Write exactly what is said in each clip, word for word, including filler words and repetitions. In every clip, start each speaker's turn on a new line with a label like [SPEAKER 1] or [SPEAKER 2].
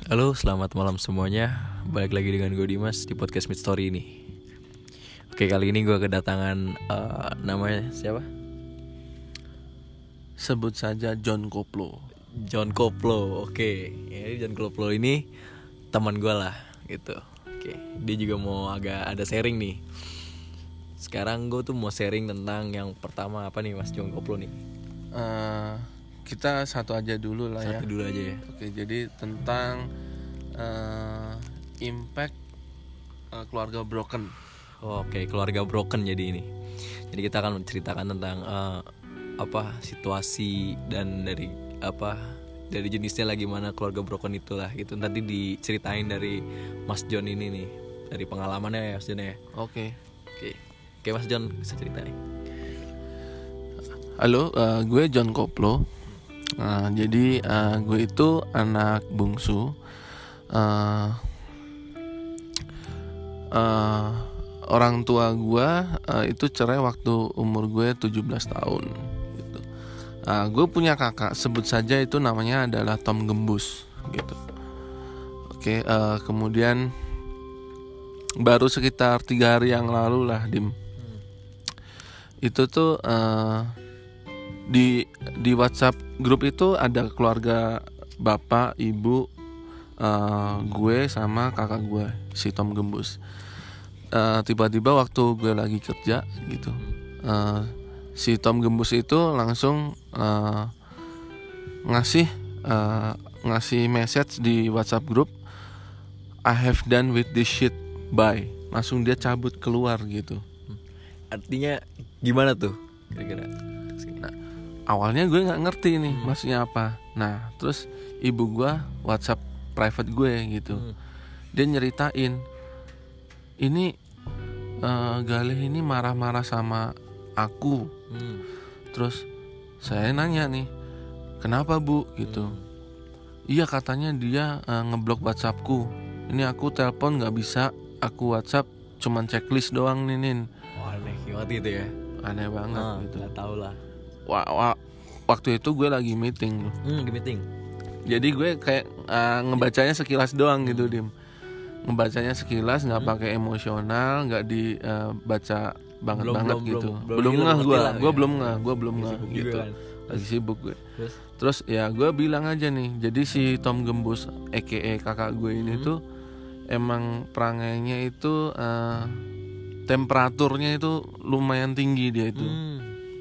[SPEAKER 1] Halo, selamat malam semuanya. Balik lagi dengan gue Dimas di podcast Mid Story ini. Oke, kali ini gue kedatangan uh, namanya siapa?
[SPEAKER 2] Sebut saja John Koplo.
[SPEAKER 1] John Koplo. Oke, ya, John Koplo ini teman gue lah, gitu. Oke, dia juga mau agak ada sharing nih. Sekarang gue tuh mau sharing tentang yang pertama apa nih, Mas John Koplo nih?
[SPEAKER 2] Uh, kita satu aja dulu lah ya.
[SPEAKER 1] Satu dulu aja ya.
[SPEAKER 2] Oke, jadi tentang uh, impact uh, keluarga broken.
[SPEAKER 1] Oh, Oke, keluarga broken jadi ini. Jadi kita akan menceritakan tentang uh, apa situasi dan dari apa dari jenisnya lah gimana keluarga broken itulah gitu. Nanti diceritain dari Mas John ini nih, dari pengalamannya ya Mas John ya.
[SPEAKER 2] Oke.
[SPEAKER 1] Oke, Oke Mas John bisa ceritain.
[SPEAKER 2] Halo, uh, gue John Koplo. Nah, jadi uh, gue itu anak bungsu. Uh, uh, orang tua gue uh, itu cerai waktu umur gue tujuh belas tahun. Gitu. Uh, gue punya kakak, sebut saja itu namanya adalah Tom Gembus. Gitu. Oke, uh, kemudian baru sekitar tiga hari yang lalu lah, Dim. Itu tuh uh, di di WhatsApp grup itu ada keluarga bapak, ibu, uh, gue sama kakak gue si Tom Gembus. Uh, tiba-tiba waktu gue lagi kerja gitu, uh, si Tom Gembus itu langsung uh, ngasih uh, ngasih message di WhatsApp grup, I have done with this shit, bye. Langsung dia cabut keluar gitu.
[SPEAKER 1] Artinya gimana tuh kira-kira?
[SPEAKER 2] Nah, awalnya gue nggak ngerti nih hmm. maksudnya apa. Nah, terus ibu gue WhatsApp private gue gitu. Hmm. Dia nyeritain, ini uh, Galih ini marah-marah sama aku. Hmm. Terus saya nanya nih, kenapa bu? Gitu. Hmm. Iya katanya dia uh, ngeblok WhatsAppku. Ini aku telepon nggak bisa, aku WhatsApp cuman checklist doang nih nin.
[SPEAKER 1] Wah, aneh banget itu ya.
[SPEAKER 2] Aneh banget
[SPEAKER 1] nah,
[SPEAKER 2] gitu.
[SPEAKER 1] Gak tau lah.
[SPEAKER 2] Wah, wah, waktu itu gue lagi meeting tuh.
[SPEAKER 1] Hmm, di meeting.
[SPEAKER 2] Jadi gue kayak uh, ngebacanya sekilas doang gitu, Dim. Ngebacanya sekilas, nggak hmm. pakai emosional, nggak dibaca uh, banget-banget gitu. Belum ngeh gue, gue belum ngeh, gue belum ngeh gitu. Kan. Lagi sibuk gue. Terus? Terus ya gue bilang aja nih. Jadi si Tom Gembus, a k a kakak gue ini hmm. tuh emang perangainya itu uh, temperaturnya itu lumayan tinggi dia itu. Hmm.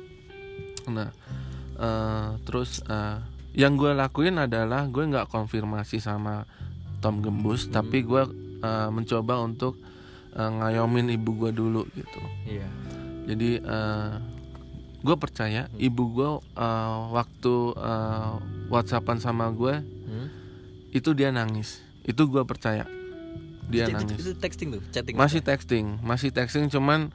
[SPEAKER 2] Nah, uh, terus uh, yang gue lakuin adalah gue nggak konfirmasi sama Tom Gembus, hmm. tapi gue uh, mencoba untuk uh, ngayomin ibu gue dulu gitu. Iya. Jadi uh, gue percaya hmm. ibu gue uh, waktu uh, WhatsAppan sama gue hmm. itu dia nangis. Itu gue percaya. Dia itu, nangis.
[SPEAKER 1] Itu, itu texting tuh, chatting.
[SPEAKER 2] Masih apa? texting, masih texting cuman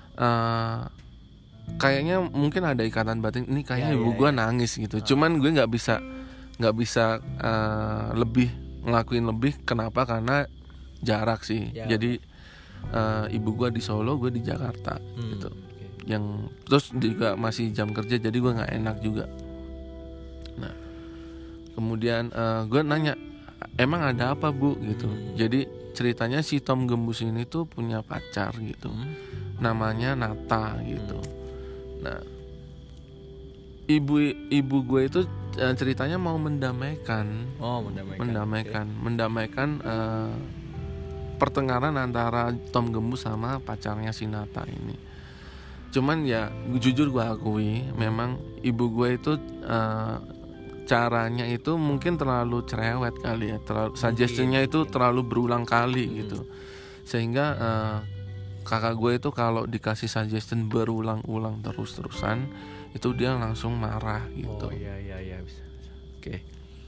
[SPEAKER 2] uh, kayaknya mungkin ada ikatan batin. Ini kayaknya ya, ibu ya, gue ya. nangis gitu. Oh. Cuman gue nggak bisa nggak bisa uh, lebih ngelakuin lebih. Kenapa? Karena jarak sih. Ya, Jadi uh, ibu gue di Solo, gue di Jakarta hmm, gitu. Okay. Yang terus juga masih jam kerja, jadi gue nggak enak juga. Nah, kemudian uh, gue nanya, emang ada apa bu? Gitu. Hmm. Jadi ceritanya si Tom Gembus ini tuh punya pacar gitu, hmm. namanya Nata gitu. Hmm. Nah, ibu ibu gue itu ceritanya mau mendamaikan,
[SPEAKER 1] oh mendamaikan,
[SPEAKER 2] mendamaikan, okay. mendamaikan uh, pertengkaran antara Tom Gembus sama pacarnya si Nata ini. Cuman ya jujur gue akui, memang ibu gue itu uh, caranya itu mungkin terlalu cerewet kali ya, terlalu suggestionnya itu terlalu berulang kali hmm. gitu, sehingga uh, kakak gue itu kalau dikasih suggestion berulang-ulang terus-terusan itu dia langsung marah gitu.
[SPEAKER 1] Oh iya iya iya bisa. Oke. Okay.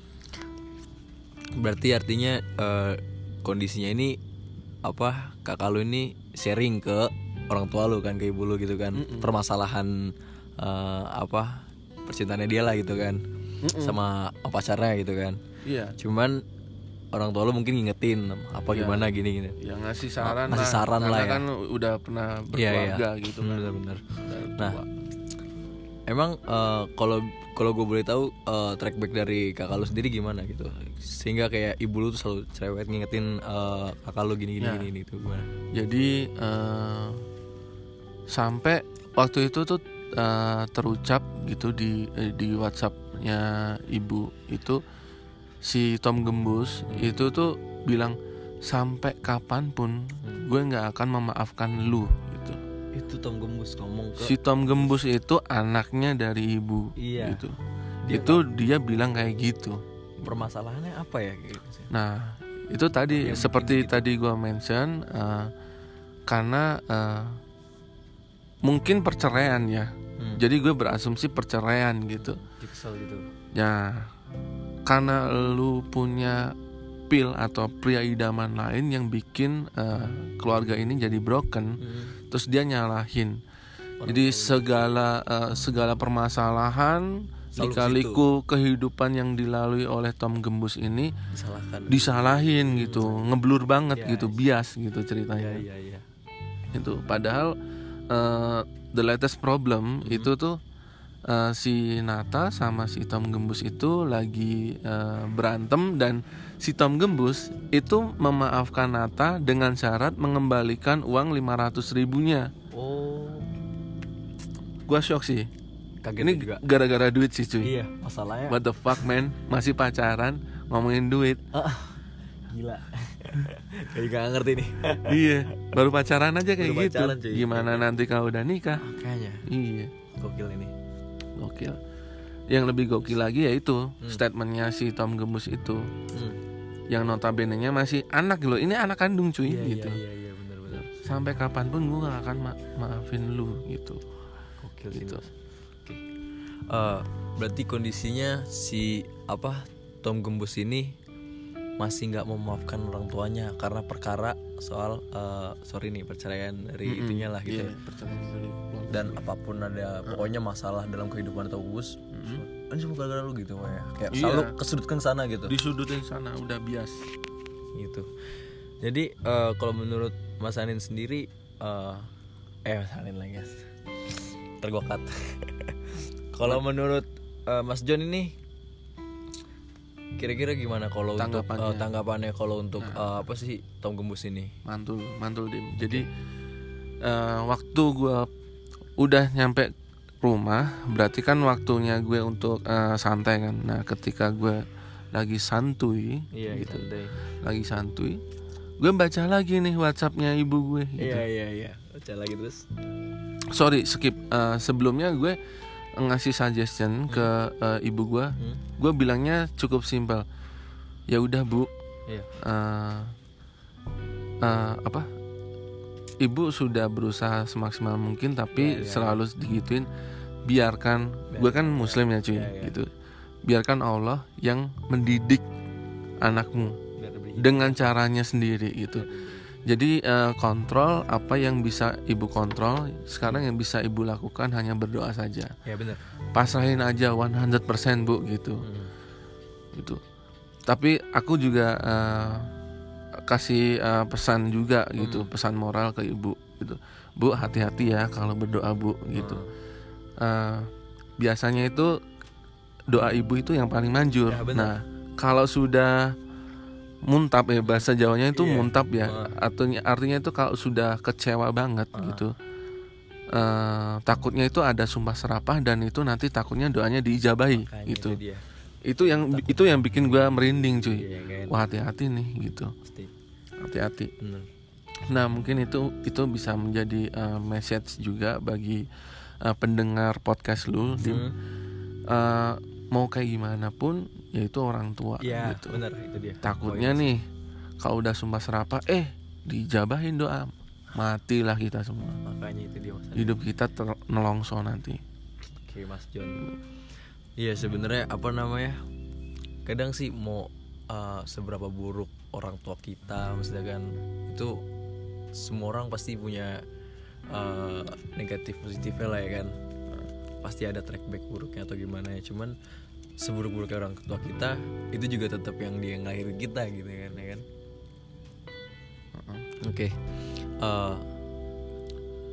[SPEAKER 1] Berarti artinya uh, kondisinya ini apa kakak lu ini sharing ke orang tua lu kan, ke ibu lu gitu kan, Mm-mm. permasalahan uh, apa percintaannya dia lah gitu kan. Mm-mm. sama pacarnya gitu kan. Iya. Cuman orang tua lo mungkin ngingetin apa ya, gimana gini gini.
[SPEAKER 2] Ya ngasih saran,
[SPEAKER 1] ngasih saran
[SPEAKER 2] lah.
[SPEAKER 1] lah
[SPEAKER 2] Karena
[SPEAKER 1] ya.
[SPEAKER 2] kan udah pernah berkeluarga ya, ya. gitu kan.
[SPEAKER 1] Benar-benar. Nah, emang kalau uh, kalau gue boleh tahu uh, track back dari kakak lu sendiri gimana gitu, sehingga kayak ibu lu tuh selalu cerewet ngingetin uh, kakak lu gini gini ya. gini itu gimana?
[SPEAKER 2] Jadi uh, sampai waktu itu tuh uh, terucap gitu di di WhatsApp-nya ibu itu, si Tom Gembus hmm. itu tuh bilang sampai kapanpun hmm. gue nggak akan memaafkan lu gitu.
[SPEAKER 1] Itu Tom Gembus ngomong ke
[SPEAKER 2] si Tom Gembus itu anaknya dari ibu
[SPEAKER 1] iya.
[SPEAKER 2] gitu.
[SPEAKER 1] Dia
[SPEAKER 2] itu
[SPEAKER 1] kan,
[SPEAKER 2] dia bilang kayak gitu.
[SPEAKER 1] Permasalahannya apa ya gitu.
[SPEAKER 2] Nah itu tadi yang seperti gitu. Tadi gue mention uh, karena uh, mungkin perceraian ya. hmm. Jadi gue berasumsi perceraian gitu.
[SPEAKER 1] Kesel gitu.
[SPEAKER 2] Ya karena lu punya pil atau pria idaman lain yang bikin uh, keluarga ini jadi broken, hmm. terus dia nyalahin. Orang Jadi segala uh, segala permasalahan, lika-liku kehidupan yang dilalui oleh Tom Gembus ini
[SPEAKER 1] disalahkan,
[SPEAKER 2] disalahin gitu, ngeblur banget
[SPEAKER 1] ya,
[SPEAKER 2] gitu, bias gitu ceritanya.
[SPEAKER 1] Ya, ya, ya.
[SPEAKER 2] Itu padahal uh, the latest problem hmm. itu tuh uh, si Nata sama si Tom Gembus itu lagi uh, berantem, dan si Tom Gembus itu memaafkan Nata dengan syarat mengembalikan uang lima ratus ribunya.
[SPEAKER 1] Oh.
[SPEAKER 2] Gua shock sih.
[SPEAKER 1] Kaget
[SPEAKER 2] ini
[SPEAKER 1] juga.
[SPEAKER 2] Gara-gara duit sih cuy.
[SPEAKER 1] Iya, masalahnya.
[SPEAKER 2] What the fuck man, masih pacaran ngomongin duit.
[SPEAKER 1] Uh, gila. Kayak gak ngerti nih.
[SPEAKER 2] Iya, baru pacaran aja kayak
[SPEAKER 1] baru
[SPEAKER 2] gitu.
[SPEAKER 1] Pacaran, cuy.
[SPEAKER 2] Gimana
[SPEAKER 1] kayak
[SPEAKER 2] nanti kalau udah nikah?
[SPEAKER 1] Makanya.
[SPEAKER 2] Iya.
[SPEAKER 1] Gokil ini.
[SPEAKER 2] Gokil. Yang lebih gokil lagi yaitu hmm. statementnya si Tom Gembus itu. Hmm. Yang notabene-nya masih anak loh. Ini anak kandung cuy
[SPEAKER 1] iya,
[SPEAKER 2] gitu.
[SPEAKER 1] Iya, iya, iya, benar-benar.
[SPEAKER 2] Sampai kapanpun gue gak akan ma- maafin lu gitu.
[SPEAKER 1] Gokil
[SPEAKER 2] gitu.
[SPEAKER 1] Oke. Okay. Uh, berarti kondisinya si apa Tom Gembus ini masih nggak memaafkan orang tuanya karena perkara soal uh, sorry nih perceraian dari mm-hmm. itunya lah gitu.
[SPEAKER 2] Yeah, perceraian dari keluarga.
[SPEAKER 1] Dan apapun ada uh. pokoknya masalah dalam kehidupan Tom Gembus, mm-hmm. kan cuma gara-gara lu gitu ya. Kayak iya. selalu kesudutkan sana gitu.
[SPEAKER 2] Disudutin sana udah bias.
[SPEAKER 1] Gitu. Jadi uh, kalau menurut Mas Anin sendiri uh, eh Mas Anin lagi guys. Tergokat. Kalau menurut uh, Mas John ini kira-kira gimana kalau untuk uh, tanggapannya kalau untuk nah. uh, apa sih Tom Gembus ini?
[SPEAKER 2] Mantul, mantul Dim. Jadi uh, waktu gue udah nyampe rumah, berarti kan waktunya gue untuk uh, santai kan. Nah, ketika gue lagi santuy,
[SPEAKER 1] iya,
[SPEAKER 2] gitu,
[SPEAKER 1] santai.
[SPEAKER 2] lagi santuy, gue baca lagi nih WhatsAppnya ibu gue. Gitu.
[SPEAKER 1] Iya iya iya, baca lagi terus.
[SPEAKER 2] Sorry, skip. Uh, sebelumnya gue ngasih suggestion hmm. ke uh, ibu gue, hmm. gue bilangnya cukup simpel. Ya udah bu,
[SPEAKER 1] iya.
[SPEAKER 2] uh, uh, apa? Ibu sudah berusaha semaksimal mungkin, tapi ya, ya. selalu digituin. Biarkan, biarkan gue kan muslim ya cuy, ya, ya. gitu. Biarkan Allah yang mendidik anakmu dengan caranya sendiri gitu. Jadi uh, kontrol apa yang bisa ibu kontrol. Sekarang yang bisa ibu lakukan hanya berdoa saja.
[SPEAKER 1] Ya benar.
[SPEAKER 2] Pasrahin aja seratus persen bu gitu. Hmm. Gitu. Tapi aku juga uh, kasih uh, pesan juga gitu, hmm. pesan moral ke ibu gitu. Bu hati-hati ya kalau berdoa bu gitu. Hmm. Uh, biasanya itu doa ibu itu yang paling manjur. Ya, nah kalau sudah muntap ya, bahasa Jawanya itu yeah. muntap ya, uh. artinya artinya itu kalau sudah kecewa banget uh. gitu, uh, takutnya itu ada sumpah serapah dan itu nanti takutnya doanya diijabahi. Makanya gitu itu, itu yang Takut. itu yang bikin gue merinding cuy. Yeah, wah hati-hati nih gitu. Pasti. Hati-hati. Bener. Nah mungkin itu itu bisa menjadi uh, message juga bagi uh, pendengar podcast lu, Dim. Hmm. Uh, mau kayak gimana pun yaitu orang tua
[SPEAKER 1] ya,
[SPEAKER 2] gitu.
[SPEAKER 1] Bener, itu dia.
[SPEAKER 2] Takutnya oh, nih kalau udah sumpah serapah eh dijabahin doa, matilah kita semua.
[SPEAKER 1] Makanya itu dia masalah.
[SPEAKER 2] Hidup kita ter- nelongso nanti.
[SPEAKER 1] Oke Mas John. Iya sebenarnya apa namanya? Kadang sih mau uh, seberapa buruk orang tua kita, maksudnya kan itu semua orang pasti punya uh, negatif positifnya lah ya kan. Pasti ada track back buruknya atau gimana ya, cuman seburuk-buruknya orang tua kita itu juga tetap yang dia ngelahirin kita gitu kan ya kan. Uh-uh. Oke okay. uh,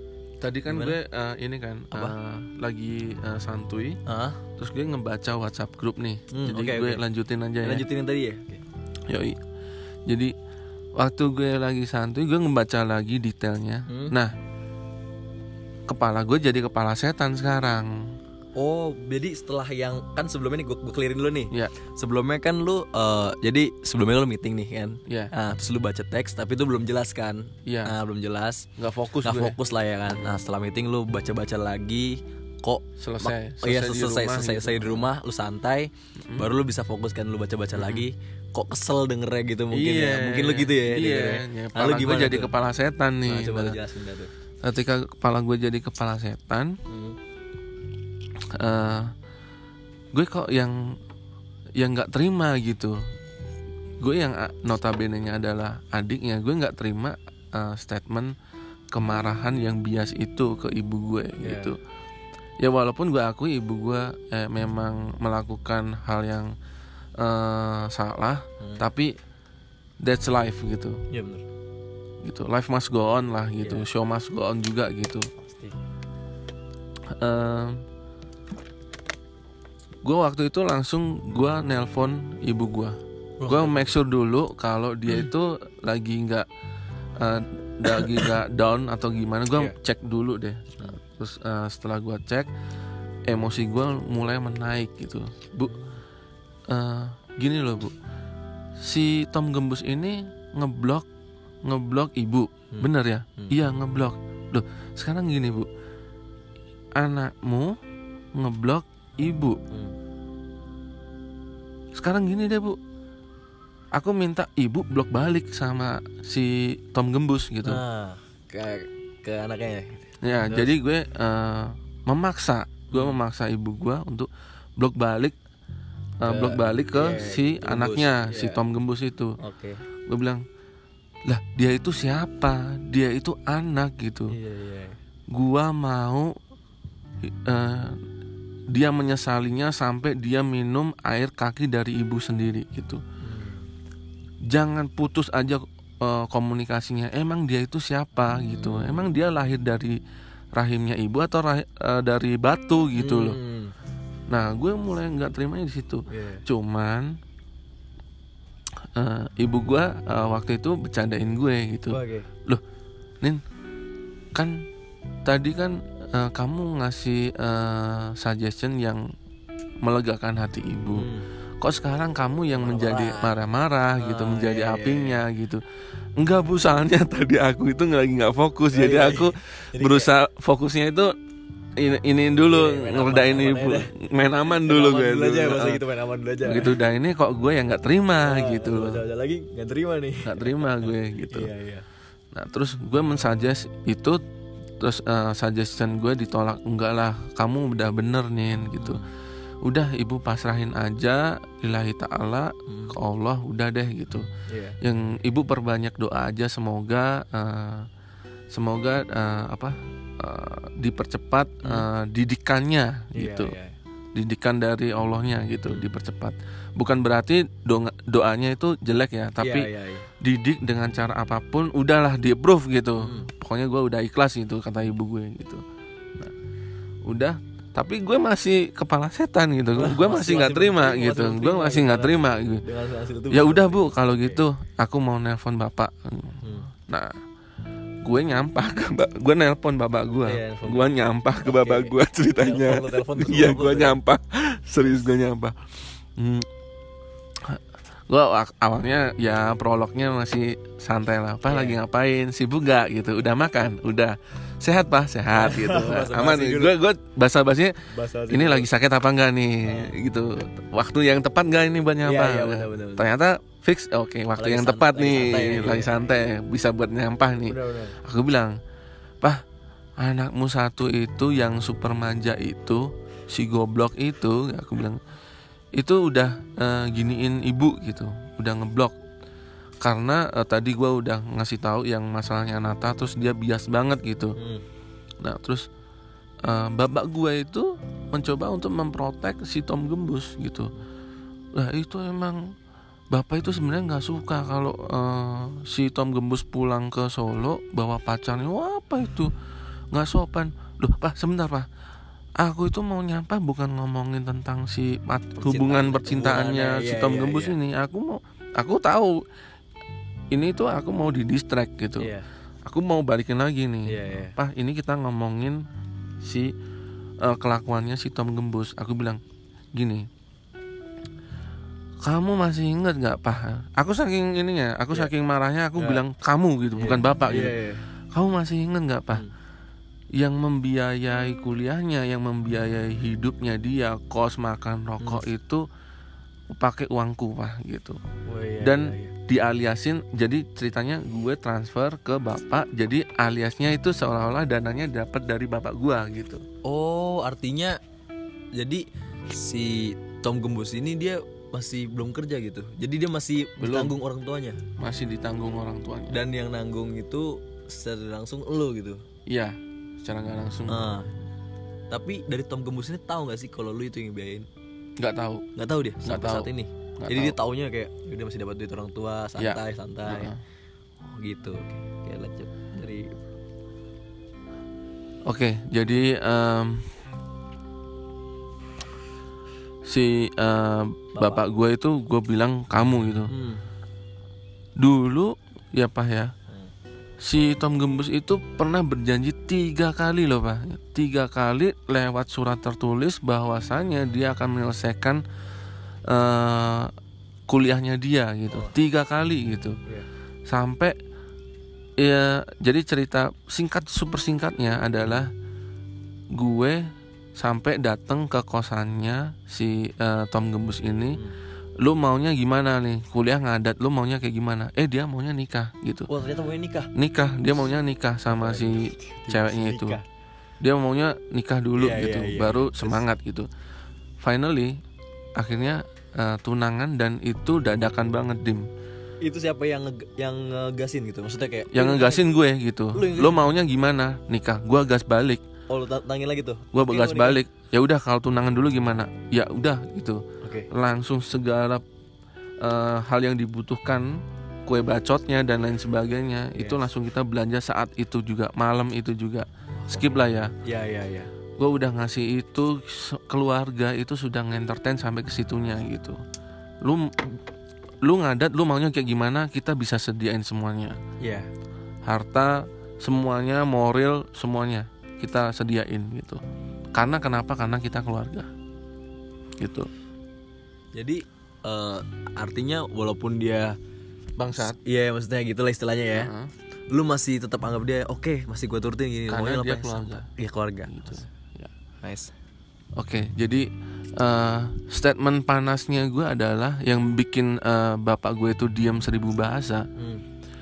[SPEAKER 2] tadi kan
[SPEAKER 1] Gimana?
[SPEAKER 2] gue uh, ini kan uh, lagi uh, santuy,
[SPEAKER 1] ah
[SPEAKER 2] terus gue ngebaca WhatsApp grup nih.
[SPEAKER 1] Hmm,
[SPEAKER 2] Jadi
[SPEAKER 1] okay,
[SPEAKER 2] gue
[SPEAKER 1] okay.
[SPEAKER 2] lanjutin aja ya.
[SPEAKER 1] lanjutin yang tadi ya. Okay.
[SPEAKER 2] Yoi. Jadi waktu gue lagi santuy, gue ngebaca lagi detailnya.
[SPEAKER 1] Hmm.
[SPEAKER 2] Nah, kepala gue jadi kepala setan sekarang.
[SPEAKER 1] Oh, jadi setelah yang kan sebelumnya nih gue, gue clearin dulu nih.
[SPEAKER 2] Ya.
[SPEAKER 1] Sebelumnya kan lu uh, jadi sebelumnya lu meeting nih kan.
[SPEAKER 2] Ya.
[SPEAKER 1] Nah, terus lu baca teks tapi itu belum jelas kan.
[SPEAKER 2] Ya.
[SPEAKER 1] Nah, belum jelas.
[SPEAKER 2] Nggak fokus
[SPEAKER 1] Nggak
[SPEAKER 2] gue.
[SPEAKER 1] fokus lah ya kan. Nah, setelah meeting lu baca-baca lagi kok
[SPEAKER 2] Selesai.
[SPEAKER 1] mak- oh iya
[SPEAKER 2] Selesai di
[SPEAKER 1] selesai
[SPEAKER 2] rumah
[SPEAKER 1] selesai,
[SPEAKER 2] gitu.
[SPEAKER 1] selesai di rumah lu santai,
[SPEAKER 2] Mm-hmm.
[SPEAKER 1] baru lu bisa fokus kan lu baca-baca lagi. Kok kesel dengernya gitu mungkin
[SPEAKER 2] Iya.
[SPEAKER 1] ya. Mungkin lu gitu ya.
[SPEAKER 2] Iya.
[SPEAKER 1] dengernya.
[SPEAKER 2] Ya,
[SPEAKER 1] Nah, lu
[SPEAKER 2] kepala gue
[SPEAKER 1] gimana
[SPEAKER 2] jadi
[SPEAKER 1] tuh?
[SPEAKER 2] kepala setan nih.
[SPEAKER 1] Nah, coba lu
[SPEAKER 2] Nah,
[SPEAKER 1] jelasin dah tuh.
[SPEAKER 2] ketika kepala gue jadi kepala setan,
[SPEAKER 1] Hmm.
[SPEAKER 2] uh, gue kok yang yang nggak terima gitu. Gue yang uh, notabene-nya adalah adiknya, gue nggak terima uh, statement kemarahan yang bias itu ke ibu gue
[SPEAKER 1] Yeah.
[SPEAKER 2] gitu. Ya walaupun gue akui ibu gue eh, memang melakukan hal yang uh, salah,
[SPEAKER 1] Hmm.
[SPEAKER 2] tapi that's life gitu.
[SPEAKER 1] Iya benar.
[SPEAKER 2] Gitu. Life must go on lah gitu.
[SPEAKER 1] Yeah.
[SPEAKER 2] Show must go on juga gitu.
[SPEAKER 1] Pasti.
[SPEAKER 2] Uh, gue waktu itu langsung gue nelpon ibu gue.
[SPEAKER 1] Oh.
[SPEAKER 2] Gue make sure dulu kalau dia itu lagi nggak uh, lagi nggak down atau gimana. Gue
[SPEAKER 1] Yeah.
[SPEAKER 2] cek dulu deh. Terus uh, setelah gue cek, emosi gue mulai menaik gitu. Bu, uh, gini loh bu, si Tom Gembus ini ngeblok ngeblok ibu,
[SPEAKER 1] Hmm.
[SPEAKER 2] bener ya?
[SPEAKER 1] Hmm.
[SPEAKER 2] Iya ngeblok. Loh, sekarang gini bu, anakmu ngeblok ibu.
[SPEAKER 1] Hmm.
[SPEAKER 2] Sekarang gini deh bu, aku minta ibu blok balik sama si Tom Gembus gitu.
[SPEAKER 1] Nah, ke ke anaknya ya.
[SPEAKER 2] Ya,
[SPEAKER 1] Terus?
[SPEAKER 2] jadi gue uh, memaksa, gue
[SPEAKER 1] Hmm.
[SPEAKER 2] memaksa ibu gue untuk blok balik, uh,
[SPEAKER 1] Ke-
[SPEAKER 2] blok balik ke
[SPEAKER 1] iya,
[SPEAKER 2] si
[SPEAKER 1] Gembus,
[SPEAKER 2] anaknya, si
[SPEAKER 1] iya.
[SPEAKER 2] Tom Gembus itu.
[SPEAKER 1] Oke.
[SPEAKER 2] Gue bilang, lah dia itu siapa? Dia itu anak gitu.
[SPEAKER 1] Iya iya.
[SPEAKER 2] Gua mau uh, dia menyesalinya sampai dia minum air kaki dari ibu sendiri gitu.
[SPEAKER 1] Hmm.
[SPEAKER 2] Jangan putus aja uh, komunikasinya. Emang dia itu siapa gitu? Emang dia lahir dari rahimnya ibu atau rahi- uh, dari batu gitu loh.
[SPEAKER 1] Hmm.
[SPEAKER 2] Nah, gue mulai nggak terimanya di situ.
[SPEAKER 1] Iya.
[SPEAKER 2] Cuman uh, ibu gue uh, waktu itu bercandain gue gitu.
[SPEAKER 1] Oke.
[SPEAKER 2] Nin, kan tadi kan uh, kamu ngasih uh, suggestion yang melegakan hati ibu.
[SPEAKER 1] Hmm.
[SPEAKER 2] Kok sekarang kamu yang
[SPEAKER 1] Marah-marah.
[SPEAKER 2] menjadi marah-marah gitu,
[SPEAKER 1] Ah,
[SPEAKER 2] menjadi
[SPEAKER 1] iya, iya,
[SPEAKER 2] apinya gitu? Enggak bu, soalnya tadi aku itu lagi nggak fokus,
[SPEAKER 1] Oh,
[SPEAKER 2] jadi
[SPEAKER 1] iya,
[SPEAKER 2] aku
[SPEAKER 1] Jadi
[SPEAKER 2] berusaha fokusnya itu ini, ini dulu
[SPEAKER 1] Iya, main aman,
[SPEAKER 2] ngeredain
[SPEAKER 1] main
[SPEAKER 2] ibu,
[SPEAKER 1] aman
[SPEAKER 2] main aman
[SPEAKER 1] kayak-
[SPEAKER 2] dulu
[SPEAKER 1] main
[SPEAKER 2] gue
[SPEAKER 1] aman dulu aja,
[SPEAKER 2] dulu.
[SPEAKER 1] bahasa
[SPEAKER 2] Ah,
[SPEAKER 1] gitu main aman dulu aja.
[SPEAKER 2] begitu dah ini kok gue yang nggak terima
[SPEAKER 1] Ah,
[SPEAKER 2] gitu loh,
[SPEAKER 1] baca-baca lagi nggak terima nih.
[SPEAKER 2] nggak terima gue gitu.
[SPEAKER 1] Iya iya.
[SPEAKER 2] Nah terus gue mensuggest itu, terus uh, suggestion gue ditolak. Enggak lah, kamu udah bener nih gitu. Udah ibu pasrahin aja lillahi ta'ala
[SPEAKER 1] Hmm.
[SPEAKER 2] ke Allah, udah deh gitu.
[SPEAKER 1] Iya.
[SPEAKER 2] Yang ibu perbanyak doa aja, semoga uh, semoga uh, apa uh, dipercepat uh, didikannya gitu.
[SPEAKER 1] Iya, iya.
[SPEAKER 2] Didikan dari Allahnya gitu dipercepat. Bukan berarti do- doanya itu jelek ya, tapi
[SPEAKER 1] Iya, iya, iya.
[SPEAKER 2] didik dengan cara apapun udahlah di approve gitu.
[SPEAKER 1] Hmm.
[SPEAKER 2] Pokoknya gue udah ikhlas gitu, kata ibu gue gitu. Nah, udah, tapi gue masih kepala setan gitu.
[SPEAKER 1] Wah,
[SPEAKER 2] Gue
[SPEAKER 1] masih-
[SPEAKER 2] masih nggak
[SPEAKER 1] masih
[SPEAKER 2] terima
[SPEAKER 1] belum terima,
[SPEAKER 2] gitu.
[SPEAKER 1] masih belum
[SPEAKER 2] Gue
[SPEAKER 1] terima
[SPEAKER 2] masih nggak
[SPEAKER 1] gitu.
[SPEAKER 2] terima gitu.
[SPEAKER 1] Dengan hasil itu
[SPEAKER 2] Ya
[SPEAKER 1] belum
[SPEAKER 2] udah
[SPEAKER 1] terima.
[SPEAKER 2] bu, kalau
[SPEAKER 1] Oke.
[SPEAKER 2] gitu aku mau nelpon bapak.
[SPEAKER 1] Hmm.
[SPEAKER 2] Nah, gue nyampah ke ba- gue nelpon bapak gue.
[SPEAKER 1] Iya, nelpon.
[SPEAKER 2] Gue nyampah ke
[SPEAKER 1] Oke.
[SPEAKER 2] bapak gue ceritanya.
[SPEAKER 1] Telepon lu, telepon tuh,
[SPEAKER 2] Iya,
[SPEAKER 1] telepon
[SPEAKER 2] gue
[SPEAKER 1] tuh.
[SPEAKER 2] nyampah. Serius gue nyampah. Hmm. Gue awalnya ya prolognya masih santai lah. Pak
[SPEAKER 1] Iya.
[SPEAKER 2] lagi ngapain? Sibuk gak gitu? Udah makan? Udah. Sehat pak? Sehat gitu.
[SPEAKER 1] Basa-basi
[SPEAKER 2] Aman.
[SPEAKER 1] dulu.
[SPEAKER 2] Gue gue basa-basinya
[SPEAKER 1] Bahasa
[SPEAKER 2] ini lagi sakit apa enggak nih? Gitu. Waktu yang tepat gak ini buat nyampah?
[SPEAKER 1] Iya, iya,
[SPEAKER 2] Nah,
[SPEAKER 1] benar, benar, benar.
[SPEAKER 2] ternyata fix. Oke, waktu
[SPEAKER 1] Lagi
[SPEAKER 2] yang
[SPEAKER 1] san-
[SPEAKER 2] tepat
[SPEAKER 1] lagi
[SPEAKER 2] nih.
[SPEAKER 1] santai nih,
[SPEAKER 2] Lagi
[SPEAKER 1] iya.
[SPEAKER 2] santai. Bisa buat nyampah nih.
[SPEAKER 1] Benar, benar.
[SPEAKER 2] Aku bilang, Pak, anakmu satu itu yang super manja itu, si goblok itu, aku bilang, itu udah eh, giniin ibu gitu, udah ngeblok. Karena eh, tadi gue udah ngasih tahu yang masalahnya Nata, terus dia bias banget gitu.
[SPEAKER 1] Hmm.
[SPEAKER 2] Nah terus eh, bapak gue itu mencoba untuk memprotek si Tom Gembus gitu. Lah itu emang bapak itu sebenarnya nggak suka kalau eh, si Tom Gembus pulang ke Solo bawa pacarnya. Wah apa itu? nggak sopan. Loh Pak, sebentar Pak, aku itu mau nyapa bukan ngomongin tentang si mat, hubungan percintaannya si Tom iya, Gembus iya. ini. Aku mau, aku tahu ini tuh aku mau di distract gitu. Iya. Aku mau balikin lagi nih. Iya, iya. Pak, ini kita ngomongin si uh, kelakuannya si Tom Gembus. Aku bilang gini, kamu masih ingat nggak Pak? Aku saking ininya, aku yeah. saking marahnya aku yeah. bilang kamu gitu, yeah. bukan Bapak yeah, gitu. Yeah, yeah. Kamu masih ingat nggak Pak? Hmm. Yang membiayai kuliahnya, yang membiayai hidupnya dia, kos, makan, rokok hmm. itu pakai uangku Pak gitu. Oh, iya, dan iya, iya. dialiasin, jadi ceritanya gue transfer ke Bapak, jadi aliasnya itu seolah-olah dananya dapat dari Bapak gue gitu.
[SPEAKER 1] Oh, artinya jadi si Tom Gembus ini dia masih belum kerja gitu. Jadi dia masih belum ditanggung orang tuanya.
[SPEAKER 2] Masih ditanggung orang tuanya.
[SPEAKER 1] Dan yang nanggung itu secara langsung lo gitu.
[SPEAKER 2] Iya. Secara nggak langsung.
[SPEAKER 1] Uh, tapi dari Tom Gembus ini tahu nggak sih kalau lu itu yang biayain?
[SPEAKER 2] Nggak tahu.
[SPEAKER 1] Nggak tahu dia sampai
[SPEAKER 2] tahu.
[SPEAKER 1] saat ini. Nggak Jadi tahu. Dia taunya kayak udah masih dapat duit orang tua, santai ya. santai. Uh-huh. Oh gitu. Oke, okay. lanjut dari.
[SPEAKER 2] Oke, okay, jadi um, si uh, bapak. bapak gue itu gue bilang kamu gitu. Hmm. Dulu ya Pak ya. Si Tom Gembus itu pernah berjanji tiga kali loh Pak, tiga kali lewat surat tertulis bahwasannya dia akan menyelesaikan uh, kuliahnya dia gitu, oh. tiga kali gitu, yeah. sampai ya jadi cerita singkat super singkatnya adalah gue sampai datang ke kosannya si uh, Tom Gembus ini. Hmm. Lu maunya gimana nih, kuliah ngadat, lu maunya kayak gimana? Eh dia maunya nikah gitu.
[SPEAKER 1] Oh ternyata maunya nikah.
[SPEAKER 2] Nikah, dia maunya nikah sama si ceweknya itu. Dia maunya nikah dulu yeah, gitu, yeah, yeah. baru semangat gitu. Finally, akhirnya uh, tunangan dan itu dadakan banget Dim.
[SPEAKER 1] Itu siapa yang nge- yang ngegasin gitu? Maksudnya kayak
[SPEAKER 2] yang ngegasin gue gitu. Lu, lu maunya gimana? Nikah, gua gas balik.
[SPEAKER 1] Oh lu tangin lagi tuh.
[SPEAKER 2] Gua gas balik. Ya udah kalau tunangan dulu gimana? Ya udah gitu. Okay. Langsung segala uh, hal yang dibutuhkan, kue bacotnya dan lain sebagainya, yeah. itu langsung kita belanja saat itu juga, malam itu juga. Skip lah ya.
[SPEAKER 1] Iya iya iya.
[SPEAKER 2] Gue udah ngasih itu, keluarga itu sudah ngentertain sampai ke situnya gitu. Lu lu ngadat, lu maunya kayak gimana, kita bisa sediain semuanya.
[SPEAKER 1] Iya. Yeah.
[SPEAKER 2] Harta semuanya, moral semuanya kita sediain gitu. Karena kenapa? Karena kita keluarga. Gitu.
[SPEAKER 1] Jadi uh, artinya walaupun dia
[SPEAKER 2] bangsat,
[SPEAKER 1] iya maksudnya gitulah istilahnya ya. Uh-huh. Lu masih tetap anggap dia oke, okay, masih gue turutin gini.
[SPEAKER 2] Karena dia keluarga.
[SPEAKER 1] Iya keluarga.
[SPEAKER 2] Gitu. Ya.
[SPEAKER 1] Nice.
[SPEAKER 2] Oke, okay, jadi uh, statement panasnya gue adalah yang bikin uh, bapak gue itu diam seribu bahasa. Hmm.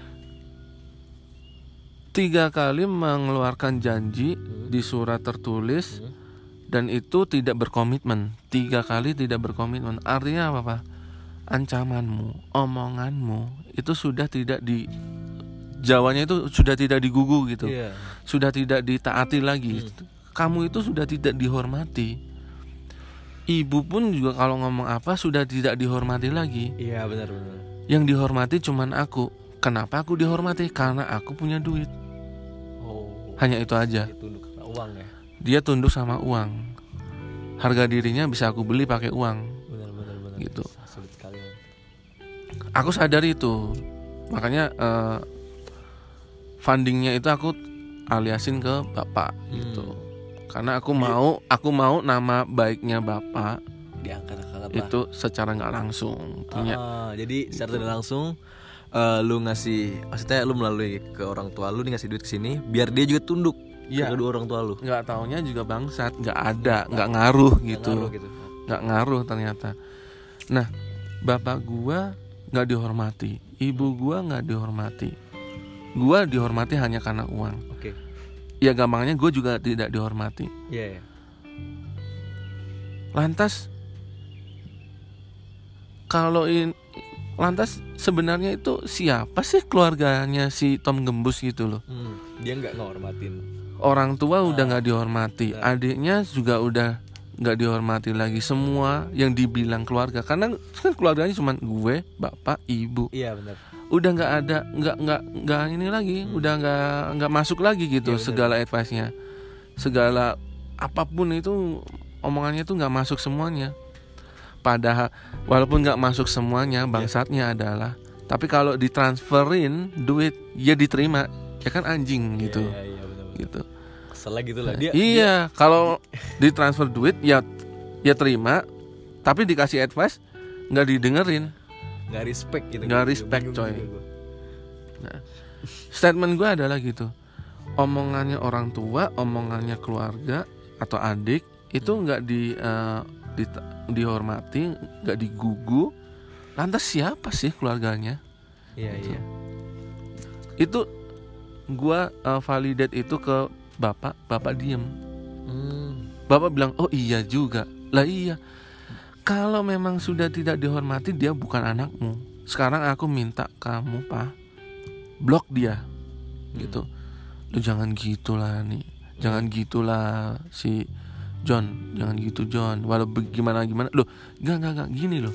[SPEAKER 2] Tiga kali mengeluarkan janji hmm. di surat tertulis. Hmm. Dan itu tidak berkomitmen. Tiga kali tidak berkomitmen. Artinya apa Pak? Ancamanmu, omonganmu itu sudah tidak di Jawanya itu sudah tidak digugu gitu. Yeah. Sudah tidak ditaati lagi. hmm. Kamu itu sudah tidak dihormati. Ibu pun juga kalau ngomong apa sudah tidak dihormati lagi.
[SPEAKER 1] Iya yeah, benar-benar.
[SPEAKER 2] Yang dihormati cuman aku. Kenapa aku dihormati? Karena aku punya duit.
[SPEAKER 1] Oh.
[SPEAKER 2] Hanya itu aja.
[SPEAKER 1] Dia tunduk sama uang ya.
[SPEAKER 2] Dia tunduk sama uang. Harga dirinya bisa aku beli pakai uang.
[SPEAKER 1] Benar-benar.
[SPEAKER 2] Gitu.
[SPEAKER 1] Sulit sekali.
[SPEAKER 2] Aku sadar itu. Makanya uh, fundingnya itu aku aliasin ke bapak hmm. gitu. Karena aku mau, aku mau nama baiknya bapak
[SPEAKER 1] diangkat-angkat
[SPEAKER 2] itu secara nggak langsung punya.
[SPEAKER 1] Ah, jadi secara tidak langsung uh, lu ngasih, maksudnya lu melalui ke orang tua lu nih ngasih duit ke sini biar dia juga tunduk. Ya, ke kedua orang tua lu.
[SPEAKER 2] Nggak taunya juga bangsat, nggak ada, nggak ngaruh gitu, nggak ngaruh, gitu. ngaruh ternyata. Nah, bapak gua nggak dihormati, ibu gua nggak dihormati, gua dihormati hanya karena uang.
[SPEAKER 1] Oke. Okay.
[SPEAKER 2] Ya gampangnya gua juga tidak dihormati.
[SPEAKER 1] Iya. Yeah, yeah.
[SPEAKER 2] Lantas, kalau in, lantas sebenarnya itu siapa sih keluarganya si Tom Gembus gitu loh?
[SPEAKER 1] Hmm, dia nggak ngehormatin.
[SPEAKER 2] Orang tua udah nggak dihormati, adiknya juga udah nggak dihormati lagi. Semua yang dibilang keluarga, karena kan keluarganya cuma gue, bapak, ibu.
[SPEAKER 1] Iya benar.
[SPEAKER 2] Udah nggak ada, nggak nggak nggak ini lagi, hmm. udah nggak nggak masuk lagi gitu ya, segala advice-nya. segala apapun itu omongannya tuh nggak masuk semuanya. Padahal walaupun nggak masuk semuanya, bangsatnya yeah. adalah tapi kalau ditransferin duit ya diterima, ya kan anjing gitu.
[SPEAKER 1] Iya, iya, iya, bener-bener. Gitu. Kesel gitu lah dia.
[SPEAKER 2] Iya, dia... kalau ditransfer duit ya ya terima, tapi dikasih advice nggak didengerin.
[SPEAKER 1] Nggak respect gitu.
[SPEAKER 2] Nggak respect coy. Nah, statement gue adalah gitu. Omongannya orang tua, omongannya keluarga atau adik itu nggak hmm. di, uh, di dihormati, nggak digugu. Lantas siapa sih keluarganya?
[SPEAKER 1] Iya gitu. Iya.
[SPEAKER 2] Itu gue uh, validate itu ke bapak, bapak diem. Hmm. Bapak bilang oh iya juga, lah iya. Kalau memang sudah tidak dihormati dia bukan anakmu. Sekarang aku minta kamu pak blok dia, hmm. gitu. Lu jangan gitulah nih, jangan gitulah si John, jangan gitu John. Walau gimana gimana, loh, enggak enggak enggak gini loh.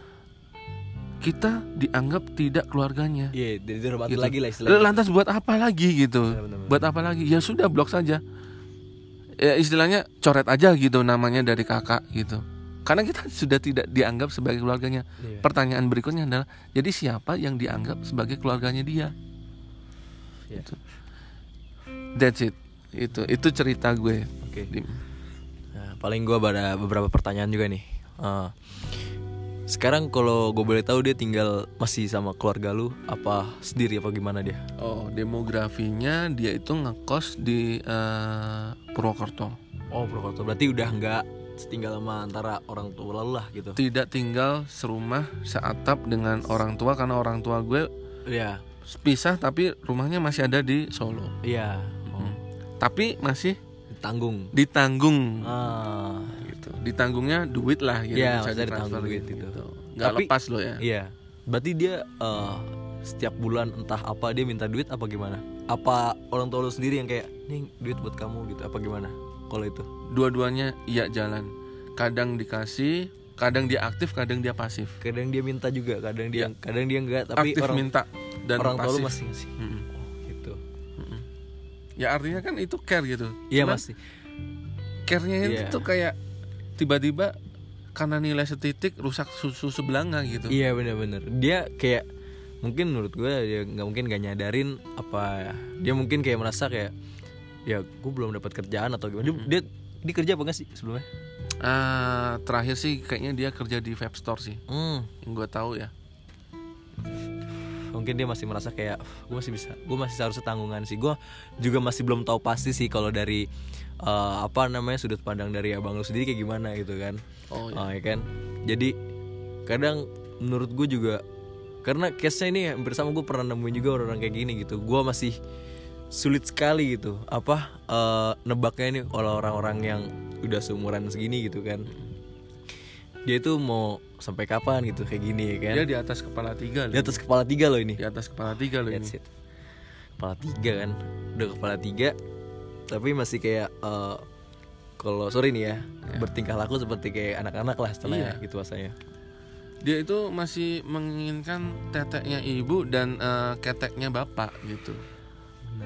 [SPEAKER 2] Kita dianggap tidak keluarganya.
[SPEAKER 1] Iya, yeah, dihormati gitu. Lagi lah
[SPEAKER 2] istilahnya. Lantas buat apa lagi gitu? Benar, benar, benar. Buat apa lagi? Ya sudah blok saja. Ya istilahnya coret aja gitu namanya dari kakak gitu. Karena kita sudah tidak dianggap sebagai keluarganya. Yeah. Pertanyaan berikutnya adalah, jadi siapa yang dianggap sebagai keluarganya dia? Yeah. Gitu. That's it. Itu itu cerita gue.
[SPEAKER 1] Oke. Okay. Nah, paling gue ada beberapa pertanyaan juga nih. Uh, sekarang kalau gue boleh tahu dia tinggal masih sama keluarga lu apa sendiri apa gimana dia?
[SPEAKER 2] Oh, demografinya dia itu ngekos di uh, Purwokerto.
[SPEAKER 1] Oh, Purwokerto. Berarti udah nggak tinggal sama antara orang tua lu lah gitu.
[SPEAKER 2] Tidak tinggal serumah seatap dengan orang tua karena orang tua gue
[SPEAKER 1] ya
[SPEAKER 2] pisah tapi rumahnya masih ada di Solo.
[SPEAKER 1] Iya.
[SPEAKER 2] Tapi masih
[SPEAKER 1] ditanggung.
[SPEAKER 2] Ditanggung.
[SPEAKER 1] Ah.
[SPEAKER 2] Gitu. Ditanggungnya duit lah gitu.
[SPEAKER 1] Iya, bisa ditanggung duit gitu.
[SPEAKER 2] gitu. Gak tapi, lepas lo ya.
[SPEAKER 1] Iya. Berarti dia uh, setiap bulan entah apa dia minta duit apa gimana? Apa orang tua lo sendiri yang kayak nih duit buat kamu gitu apa gimana? Kalau itu.
[SPEAKER 2] Dua-duanya iya jalan. Kadang dikasih, kadang dia aktif, kadang dia pasif.
[SPEAKER 1] Kadang dia minta juga, kadang dia ya. kadang dia enggak tapi
[SPEAKER 2] aktif
[SPEAKER 1] orang
[SPEAKER 2] minta dan
[SPEAKER 1] orang
[SPEAKER 2] pasif.
[SPEAKER 1] Tua lu masih ngasih. Mm-hmm.
[SPEAKER 2] Ya artinya kan itu care gitu.
[SPEAKER 1] Iya masih.
[SPEAKER 2] Care-nya yeah. itu kayak tiba-tiba karena nilai setitik rusak susu sebelanga gitu.
[SPEAKER 1] Iya benar-benar. Dia kayak mungkin menurut gue dia nggak mungkin nggak nyadarin apa. Dia mungkin kayak merasa kayak ya gue belum dapat kerjaan atau gimana. Mm-hmm. Dia dia kerja apa nggak sih sebelumnya?
[SPEAKER 2] Uh, terakhir sih kayaknya dia kerja di vape store sih. Mm. Yang gue tahu ya.
[SPEAKER 1] Mungkin dia masih merasa kayak gue masih bisa, gue masih seharusnya tanggungan sih. Gue juga masih belum tahu pasti sih kalau dari uh, apa namanya sudut pandang dari abang lu sendiri kayak gimana gitu kan. Oh iya. Uh, ya kan. Jadi kadang menurut gue juga karena case-nya ini hampir sama, gue pernah nemuin juga orang-orang kayak gini gitu. Gue masih sulit sekali gitu apa uh, nebaknya ini kalau orang-orang yang udah seumuran segini gitu kan. Dia itu mau sampai kapan gitu kayak gini kan?
[SPEAKER 2] Dia di atas kepala tiga loh.
[SPEAKER 1] Di atas kepala tiga loh ini.
[SPEAKER 2] Di atas kepala tiga loh ini.
[SPEAKER 1] It. Kepala tiga kan, udah kepala tiga, tapi masih kayak uh, kalau sorry nih ya, ya, bertingkah laku seperti kayak anak-anak lah setelahnya iya. gitu rasanya.
[SPEAKER 2] Dia itu masih menginginkan teteknya ibu dan uh, keteknya bapak gitu.
[SPEAKER 1] Benar.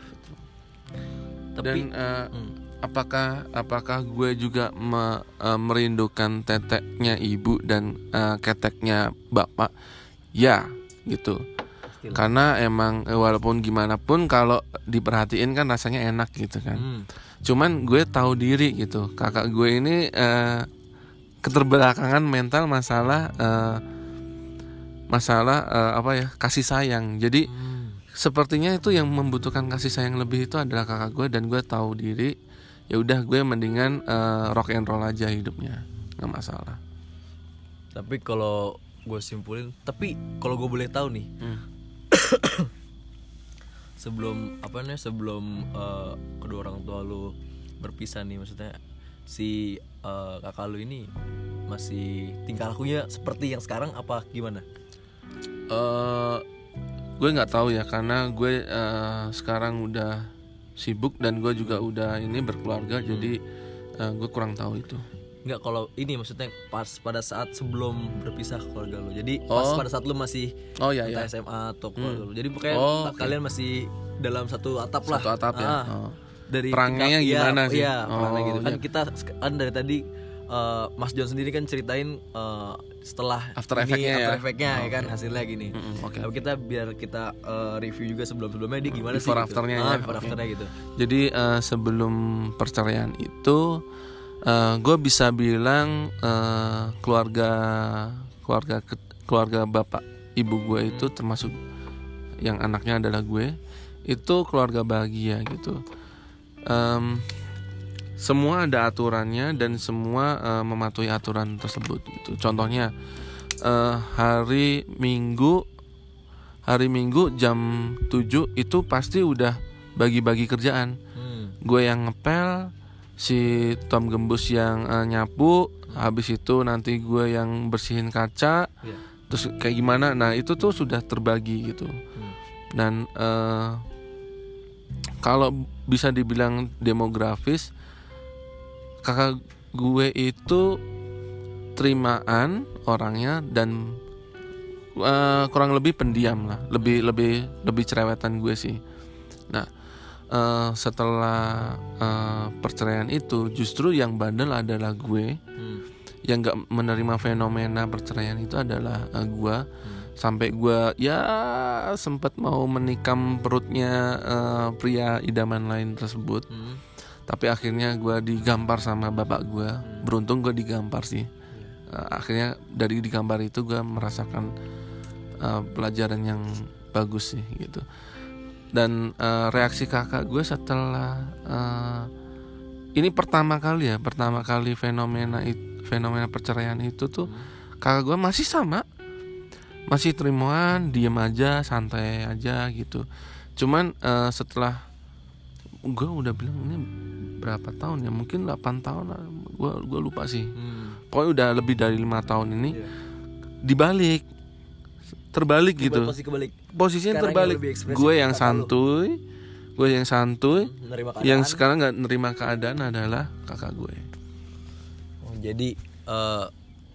[SPEAKER 2] Tapi dan, uh, hmm. apakah apakah gue juga me, uh, merindukan teteknya ibu dan uh, keteknya bapak? Ya, gitu. Pastilah. Karena emang walaupun gimana pun kalau diperhatiin kan rasanya enak gitu kan. Hmm. Cuman gue tahu diri gitu. Kakak gue ini uh, keterbelakangan mental masalah uh, masalah uh, apa ya? Kasih sayang. Jadi hmm. sepertinya itu yang membutuhkan kasih sayang lebih itu adalah kakak gue, dan gue tahu diri. Ya udah gue mendingan uh, rock and roll aja hidupnya, nggak masalah.
[SPEAKER 1] Tapi kalau gue simpulin, tapi kalau gue boleh tahu nih, hmm. sebelum apa nih sebelum uh, kedua orang tua lu berpisah nih, maksudnya si uh, kakak lu ini masih tingkah lakunya seperti yang sekarang apa gimana?
[SPEAKER 2] Uh, gue nggak tahu ya, karena gue uh, sekarang udah sibuk dan gue juga udah ini berkeluarga, hmm. jadi uh, gue kurang tahu itu.
[SPEAKER 1] Enggak, kalau ini maksudnya pas pada saat sebelum berpisah keluarga lo. Jadi oh. pas pada saat lo masih
[SPEAKER 2] oh, iya, iya.
[SPEAKER 1] S M A atau keluarga hmm. lo. Jadi pokoknya
[SPEAKER 2] oh,
[SPEAKER 1] okay. kalian masih dalam satu atap lah.
[SPEAKER 2] Satu atap ya. Ah. Oh.
[SPEAKER 1] dari
[SPEAKER 2] perangnya gimana
[SPEAKER 1] ya,
[SPEAKER 2] sih?
[SPEAKER 1] Iya,
[SPEAKER 2] oh,
[SPEAKER 1] perangnya gitu. Kan
[SPEAKER 2] iya.
[SPEAKER 1] kita kan dari tadi uh, Mas John sendiri kan ceritain uh, setelah
[SPEAKER 2] after
[SPEAKER 1] ini
[SPEAKER 2] effect-nya
[SPEAKER 1] after
[SPEAKER 2] ya?
[SPEAKER 1] effect-nya
[SPEAKER 2] oh,
[SPEAKER 1] ya kan
[SPEAKER 2] okay.
[SPEAKER 1] hasilnya gini.
[SPEAKER 2] Mm-hmm, okay.
[SPEAKER 1] Tapi kita biar kita uh, review juga sebelum-sebelumnya dia gimana
[SPEAKER 2] before
[SPEAKER 1] sih
[SPEAKER 2] afternya
[SPEAKER 1] gitu.
[SPEAKER 2] ya?
[SPEAKER 1] Ah, before
[SPEAKER 2] okay.
[SPEAKER 1] afternya gitu.
[SPEAKER 2] Jadi uh, sebelum perceraian itu uh, gue bisa bilang uh, keluarga keluarga keluarga bapak ibu gue itu hmm. termasuk yang anaknya adalah gue, itu keluarga bahagia gitu. Um, semua ada aturannya dan semua uh, mematuhi aturan tersebut gitu. Contohnya uh, hari Minggu hari Minggu jam tujuh itu pasti udah bagi-bagi kerjaan. Hmm. Gue yang ngepel, si Tom Gembus yang uh, nyapu, hmm. habis itu nanti gue yang bersihin kaca. Yeah. Terus kayak gimana? Nah, itu tuh sudah terbagi gitu. Hmm. Dan uh, kalau bisa dibilang demografis, kakak gue itu terimaan orangnya dan uh, kurang lebih pendiam lah, lebih lebih lebih cerewetan gue sih. Nah, uh, setelah uh, perceraian itu justru yang bandel adalah gue, hmm. yang nggak menerima fenomena perceraian itu adalah uh, gue, hmm. sampai gue ya sempat mau menikam perutnya uh, pria idaman lain tersebut. Hmm. Tapi akhirnya gue digampar sama bapak gue. Beruntung gue digampar sih. uh, Akhirnya dari digampar itu gue merasakan uh, pelajaran yang bagus sih gitu. Dan uh, reaksi kakak gue setelah uh, ini pertama kali ya Pertama kali fenomena it, fenomena perceraian itu tuh, kakak gue masih sama, masih terimaan, diem aja, santai aja gitu. Cuman uh, setelah gue udah bilang ini berapa tahun ya, mungkin delapan tahun, gue gue lupa sih. hmm. Pokoknya udah lebih dari lima tahun ini. Yeah. Dibalik, terbalik Kebal, gitu.
[SPEAKER 1] Posisi kebalik.
[SPEAKER 2] Posisinya sekarang terbalik. Gue yang santuy, gue yang santuy, yang sekarang nggak nerima keadaan adalah kakak gue.
[SPEAKER 1] Oh, jadi uh,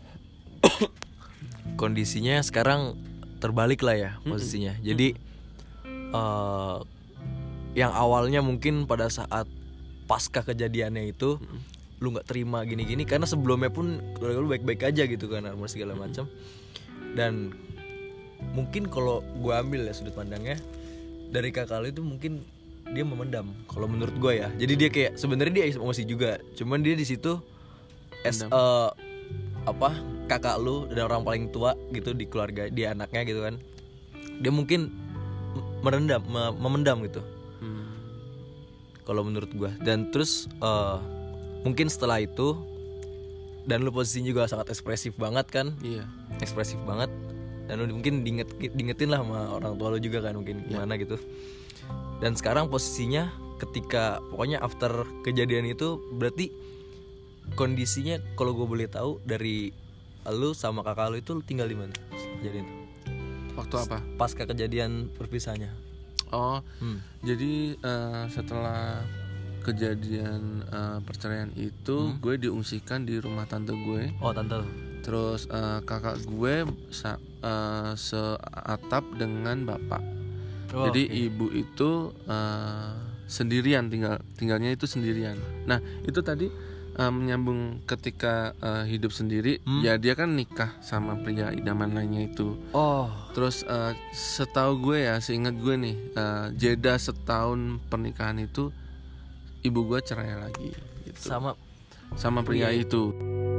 [SPEAKER 1] kondisinya sekarang terbalik lah ya posisinya. Mm-hmm. Jadi uh, yang awalnya mungkin pada saat pasca kejadiannya itu mm-hmm. lu nggak terima gini-gini karena sebelumnya pun lu baik-baik aja gitu kan, harus segala macam. Dan mungkin kalau gue ambil ya sudut pandangnya dari kakak lu itu, mungkin dia memendam kalau menurut gue ya. Jadi dia kayak sebenarnya dia emosi juga, cuman dia di situ as uh, apa kakak lu dan orang paling tua gitu di keluarga, dia anaknya gitu kan, dia mungkin merendam, memendam gitu. Hmm. Kalau menurut gue. Dan terus uh, mungkin setelah itu, dan lu posisinya juga sangat ekspresif banget kan. Iya. Ekspresif banget. Dan lu mungkin diinget, diingetin lah sama orang tua lu juga kan, mungkin gimana yeah. gitu. Dan sekarang posisinya ketika pokoknya after kejadian itu, berarti kondisinya kalau gue boleh tahu dari lu sama kakak lu itu lu tinggal di mana kejadian itu?
[SPEAKER 2] Waktu apa?
[SPEAKER 1] Pasca kejadian perpisahannya.
[SPEAKER 2] Oh, hmm. jadi uh, setelah kejadian uh, perceraian itu, hmm. gue diungsikan di rumah tante gue.
[SPEAKER 1] Oh, tante.
[SPEAKER 2] Terus uh, kakak gue sa- uh, seatap dengan bapak. Oh, jadi okay. ibu itu uh, sendirian, tinggal tinggalnya itu sendirian. Nah, itu tadi uh, menyambung ketika uh, hidup sendiri, hmm? ya dia kan nikah sama pria idaman lainnya itu. Oh. Terus uh, setahu gue ya, seingat gue nih, uh, jeda setahun pernikahan itu, ibu gue cerai lagi. Gitu.
[SPEAKER 1] Sama
[SPEAKER 2] sama pria iya. itu.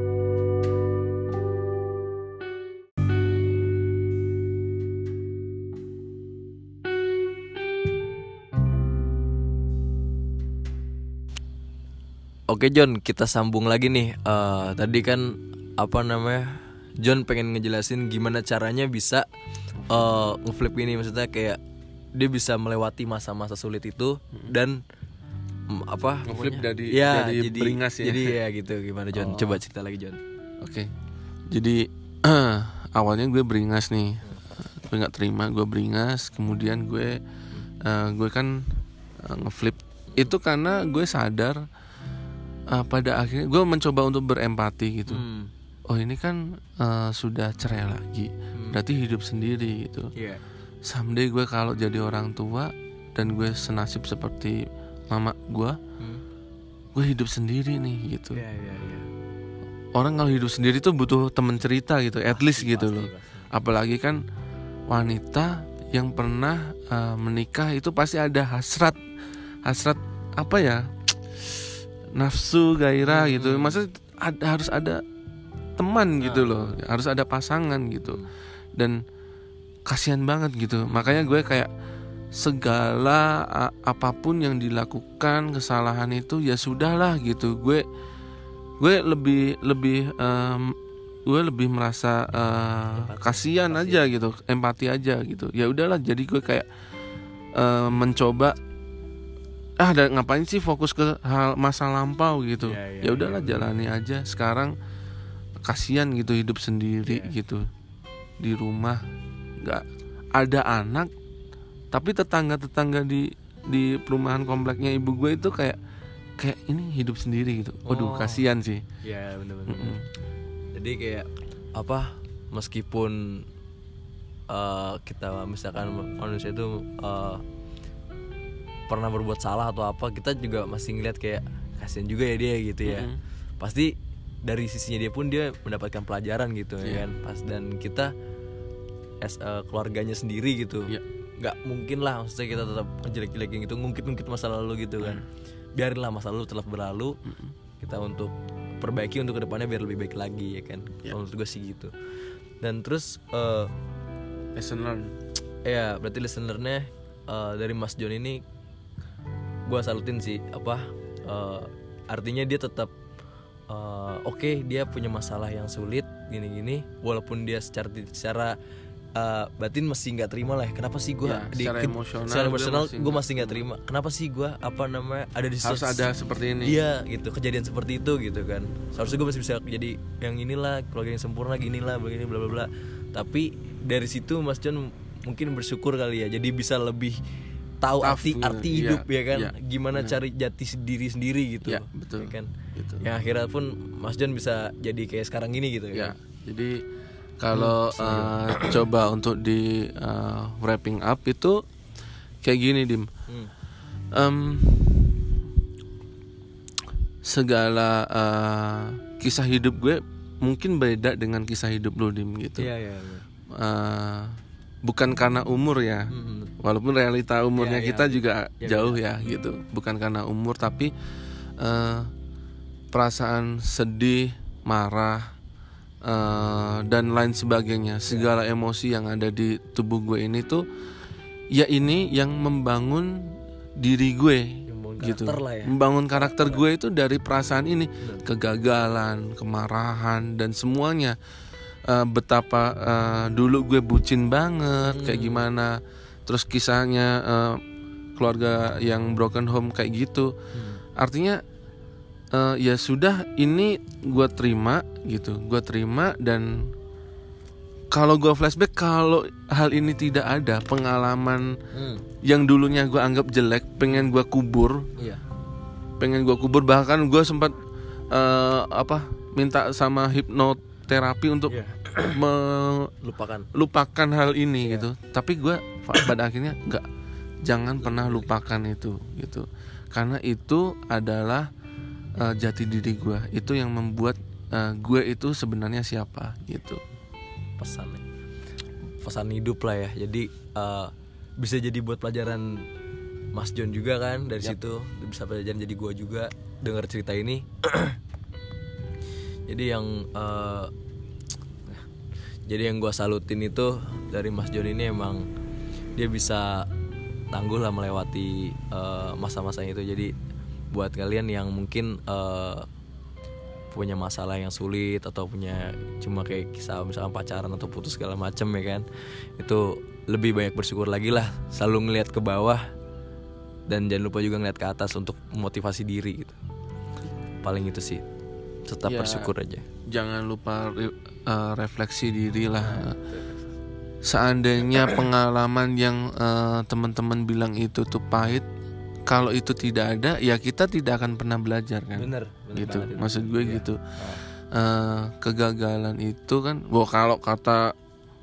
[SPEAKER 1] Oke John, kita sambung lagi nih. Uh, tadi kan apa namanya, John pengen ngejelasin gimana caranya bisa uh, ngeflip ini, maksudnya kayak dia bisa melewati masa-masa sulit itu dan um, apa?
[SPEAKER 2] Ngeflip dari,
[SPEAKER 1] ya,
[SPEAKER 2] dari
[SPEAKER 1] jadi,
[SPEAKER 2] beringas ya.
[SPEAKER 1] Jadi ya gitu, gimana John? Oh. Coba cerita lagi John.
[SPEAKER 2] Oke, okay. Jadi uh, awalnya gue beringas nih, gue nggak terima, gue beringas, kemudian gue uh, gue kan uh, ngeflip itu karena gue sadar. Uh, pada akhirnya gue mencoba untuk berempati gitu. Hmm. Oh ini kan uh, sudah cerai lagi, hmm. berarti hidup sendiri gitu. Yeah. Someday gue kalau jadi orang tua dan gue senasib seperti mama gue, hmm. gue hidup sendiri nih gitu.
[SPEAKER 1] Ya, ya, ya.
[SPEAKER 2] Orang kalau hidup sendiri tuh butuh temen cerita gitu, at least pasti, gitu pasti, loh. Pasti. Apalagi kan wanita yang pernah uh, menikah itu pasti ada hasrat, hasrat apa ya, nafsu, gairah hmm. gitu. Maksudnya ada, harus ada teman gitu loh, harus ada pasangan gitu. Dan kasihan banget gitu. Makanya gue kayak segala a- apapun yang dilakukan kesalahan itu ya sudahlah gitu. Gue gue lebih lebih um, gue lebih merasa uh, kasihan aja gitu, empati aja gitu. Ya udahlah, jadi gue kayak uh, mencoba ah ada ngapain sih fokus ke hal masa lampau gitu. Ya, ya, ya udahlah ya, jalani ya. aja. Sekarang kasihan gitu hidup sendiri yeah. gitu di rumah, nggak ada anak, tapi tetangga-tetangga di di perumahan kompleknya ibu gue itu kayak kayak ini hidup sendiri gitu. Waduh, oh. kasihan sih.
[SPEAKER 1] Ya benar-benar. Jadi kayak apa, meskipun uh, kita misalkan manusia itu uh, pernah berbuat salah atau apa, kita juga masih ngeliat kayak kasihan juga ya dia gitu ya. Mm-hmm. Pasti dari sisinya dia pun dia mendapatkan pelajaran gitu yeah. ya kan. Pas dan kita as uh, keluarganya sendiri gitu. Yeah. Gak mungkin lah maksudnya kita tetap ngejelek-jelekin gitu, ngungkit-ngungkit masa lalu gitu kan. Mm. Biarinlah masa lalu telah berlalu. Mm-hmm. Kita untuk perbaiki untuk kedepannya biar lebih baik lagi ya kan. Yeah. Menurut gue sih gitu. Dan terus uh,
[SPEAKER 2] lesson learn.
[SPEAKER 1] Ya berarti lesson learn-nya uh, dari Mas John ini gue salutin sih apa uh, artinya dia tetap Uh, oke okay, dia punya masalah yang sulit gini-gini, walaupun dia secara secara uh, batin masih nggak terima lah. Kenapa sih gue
[SPEAKER 2] ya,
[SPEAKER 1] di
[SPEAKER 2] secara emosional,
[SPEAKER 1] secara emosional gue masih nggak terima. Kenapa sih gue apa namanya ada di
[SPEAKER 2] harus ada seperti ini.
[SPEAKER 1] Iya gitu, kejadian seperti itu gitu kan. Seharusnya gue masih bisa jadi yang inilah, keluarga yang sempurna ginilah begini bla bla bla. Tapi dari situ Mas John mungkin bersyukur kali ya, jadi bisa lebih tahu arti arti hidup ya, ya kan, ya, gimana ya. Cari jati diri sendiri gitu
[SPEAKER 2] ya, betul.
[SPEAKER 1] Ya kan.
[SPEAKER 2] Gitu.
[SPEAKER 1] Yang akhirnya pun Mas John bisa jadi kayak sekarang gini gitu
[SPEAKER 2] ya.
[SPEAKER 1] Kan?
[SPEAKER 2] Jadi kalau hmm, uh, coba untuk di uh, wrapping up itu kayak gini Dim. Hmm. Um, segala uh, kisah hidup gue mungkin beda dengan kisah hidup lo Dim gitu.
[SPEAKER 1] Iya iya.
[SPEAKER 2] Uh, bukan karena umur ya. Hmm. Walaupun realita umurnya ya, kita ya, juga ya, jauh ya, ya gitu. Bukan karena umur tapi uh, perasaan sedih, marah, uh, dan lain sebagainya, segala emosi yang ada di tubuh gue ini tuh, ya ini yang membangun diri gue, membangun gitu,
[SPEAKER 1] ya.
[SPEAKER 2] Membangun karakter gue itu dari perasaan ini, kegagalan, kemarahan dan semuanya. Uh, betapa uh, dulu gue bucin banget, hmm. kayak gimana, terus kisahnya uh, keluarga yang broken home kayak gitu, hmm. artinya. Uh, ya sudah, ini gue terima gitu, gue terima. Dan kalau gue flashback, kalau hal ini tidak ada, pengalaman hmm. yang dulunya gue anggap jelek, pengen gue kubur,
[SPEAKER 1] iya.
[SPEAKER 2] pengen gue kubur. Bahkan gue sempat uh, apa minta sama hipnoterapi untuk yeah.
[SPEAKER 1] melupakan
[SPEAKER 2] lupakan hal ini yeah. gitu. Tapi gue pada akhirnya nggak, jangan pernah lupakan itu gitu, karena itu adalah Uh, jati diri gue, itu yang membuat uh, gue itu sebenarnya siapa gitu.
[SPEAKER 1] Pesan pesan hidup lah ya. Jadi uh, bisa jadi buat pelajaran Mas John juga kan. Dari yep. situ bisa pelajaran jadi gue juga dengar cerita ini. Jadi yang uh, jadi yang gue salutin itu dari Mas John ini, emang dia bisa tangguh lah melewati uh, masa-masa itu. Jadi buat kalian yang mungkin uh, punya masalah yang sulit atau punya cuma kayak kisah misalkan pacaran atau putus segala macem ya kan, itu lebih banyak bersyukur lagi lah, selalu ngelihat ke bawah dan jangan lupa juga ngelihat ke atas untuk memotivasi diri gitu. Paling itu sih, tetap ya, bersyukur aja.
[SPEAKER 2] Jangan lupa re- uh, refleksi diri lah. Seandainya pengalaman yang uh, teman-teman bilang itu tuh pahit, kalau itu tidak ada, ya kita tidak akan pernah belajar kan.
[SPEAKER 1] Bener, bener
[SPEAKER 2] gitu.
[SPEAKER 1] Banget,
[SPEAKER 2] maksud gue ya. gitu. Oh. Uh, kegagalan itu kan, wah kalau kata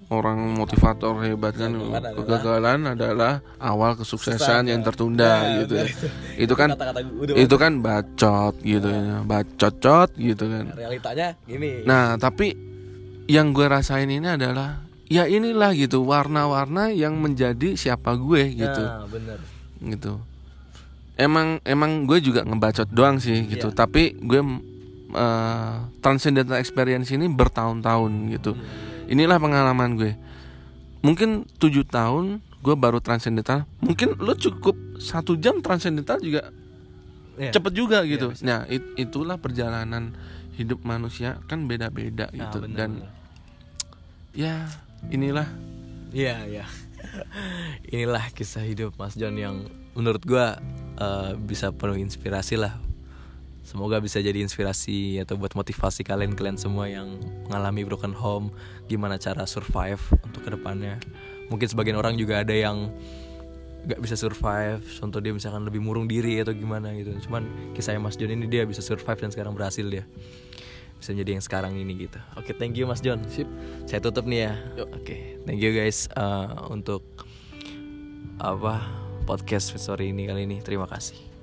[SPEAKER 2] orang motivator hebat kan, kegagalan adalah awal kesuksesan yang tertunda nah, gitu. Itu, itu kan itu kan bacot gitu ya, bacot-cot gitu kan.
[SPEAKER 1] Realitanya gini.
[SPEAKER 2] Nah, tapi yang gue rasain ini adalah ya inilah gitu, warna-warna yang menjadi siapa gue gitu.
[SPEAKER 1] Nah, bener.
[SPEAKER 2] Gitu. Emang emang gue juga ngebacot doang sih gitu, yeah. Tapi gue uh, transcendental experience ini bertahun-tahun gitu. Hmm. Inilah pengalaman gue. Mungkin tujuh tahun gue baru transcendental. Mungkin lo cukup satu jam transcendental juga yeah. cepet juga gitu. Yeah, nah it, itulah perjalanan hidup manusia kan beda-beda nah, gitu. Bener, dan bener. Ya inilah.
[SPEAKER 1] Iya ya. Inilah kisah hidup Mas John yang menurut gue uh, bisa penuh inspirasi lah. Semoga bisa jadi inspirasi atau buat motivasi kalian-kalian semua yang mengalami broken home, gimana cara survive untuk kedepannya. Mungkin sebagian orang juga ada yang gak bisa survive, contoh dia misalkan lebih murung diri atau gimana gitu. Cuman kisahnya Mas John ini dia bisa survive dan sekarang berhasil dia. Bisa jadi yang sekarang ini gitu. Oke, okay, thank you Mas John.
[SPEAKER 2] Sip.
[SPEAKER 1] Saya tutup nih ya. Oke, okay, thank you guys uh, untuk apa podcast story ini kali ini. Terima kasih.